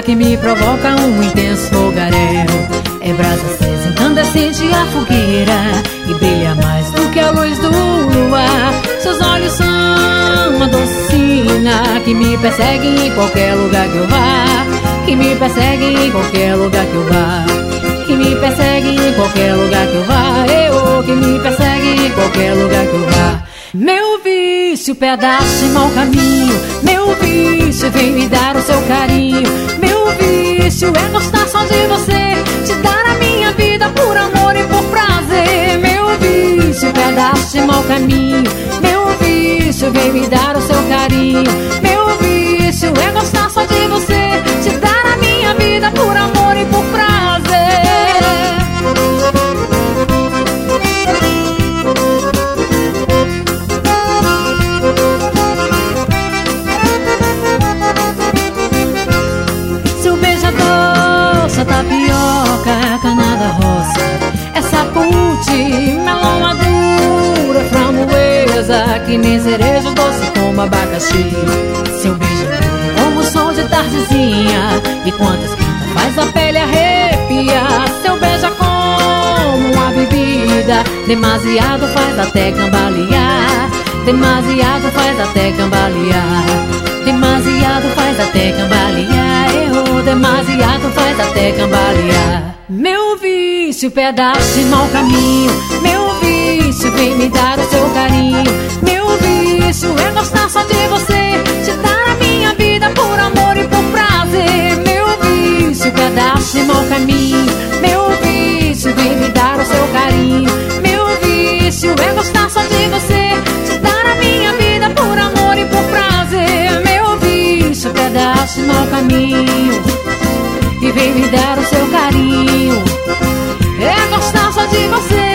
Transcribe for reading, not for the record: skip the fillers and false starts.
que me provoca um intenso fogaréu. É brasa acesa, incandescente a fogueira, e brilha mais do que a luz do luar. Seus olhos são uma docina que me persegue em qualquer lugar que eu vá, que me persegue em qualquer lugar que eu vá, que me persegue em qualquer lugar que eu vá, que me persegue em qualquer lugar que eu vá. Meu vício, pedaço e mau caminho, meu vício, vem me dar o seu carinho. Meu vício é gostar só de você, te dar a minha vida por amor e por prazer. Meu vício, pedaço e mau caminho, meu vício, vem me dar o seu carinho. Meu vício é gostar só de você, te dar a minha vida por amor e por prazer. Tapioca, cana da roça, essa pute, melão madura, framboesa, que nem cereja doce como abacaxi. Seu beijo é como o som de tardezinha, e quantas quintas faz a pele arrepiar. Seu beijo é como uma bebida, demasiado faz até cambalear, demasiado faz até cambalear, demasiado faz até cambalear, demasiado faz até cambalear. Meu vício, pedaço e mau caminho, meu vício, vem me dar o seu carinho. Meu vício é gostar só de você, te dar a minha vida por amor e por prazer. Meu vício, pedaço e mau caminho, meu vício, vem me dar o seu carinho. Meu vício é gostar só de você, te dar a minha vida por amor e por prazer. Meu vício, pedaço e mau caminho, e vem me dar o seu carinho. É gostar só de você,